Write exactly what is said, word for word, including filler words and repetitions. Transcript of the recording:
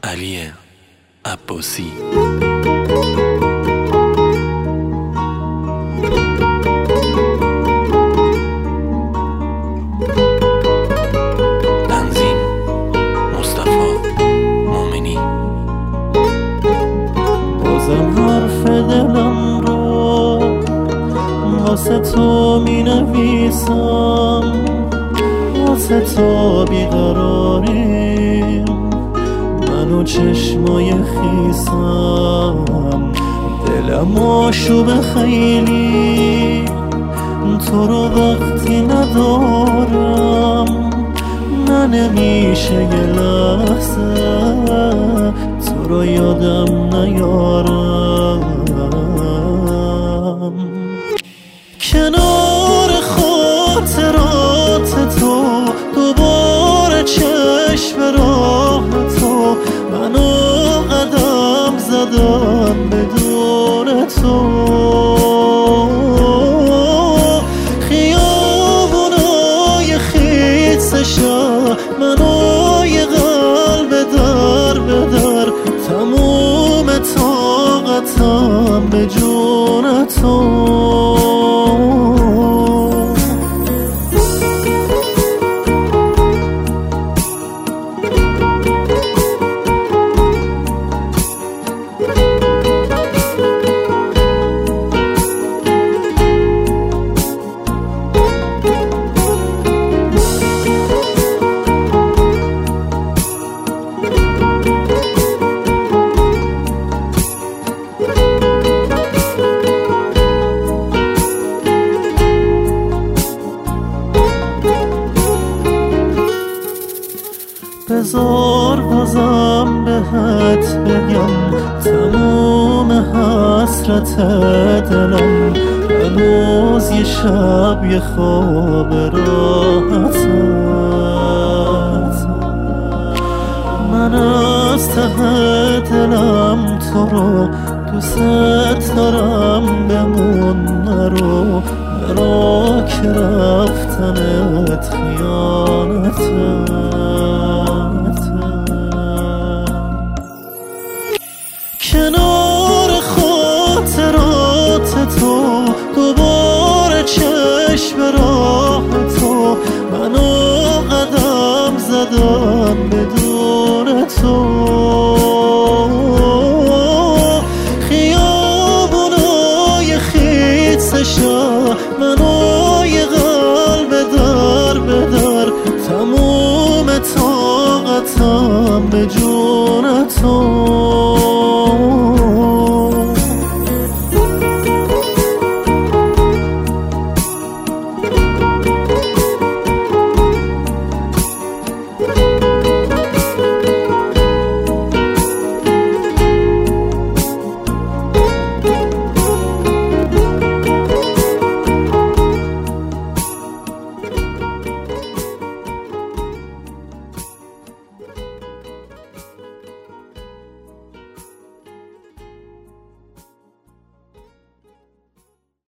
علی عباسی. تنظیم مصطفی مومنی. بازم حرف دلم رو واسه تو می نویسم، واسه تو بیقراریم من و چشمای خیسم. دلم آشوب خیلی تو رو وقتی ندارم، من نمیشه یه لحظه تو رو یادم نیارم. کنار خاطرات تو دوباره چشم راه تو، منو قدم زدم بدون تو. خیابونای خیس شهر منو یه قلب در به در، تموم طاقتم به جون تو. بذار بازم بهت بگم تموم حسرت دلم، هنوز یه شب یه خواب راحتت. من از ته دلم تو رو دوست دارم، بمون نرو برا که رفتنت خیانته. کنار خاطرات تو دوباره چشم راه تو، منو قدم زدم بدون تو. خیابونای خیس شهر منو یه قلب در به در، تموم طاقتم به جون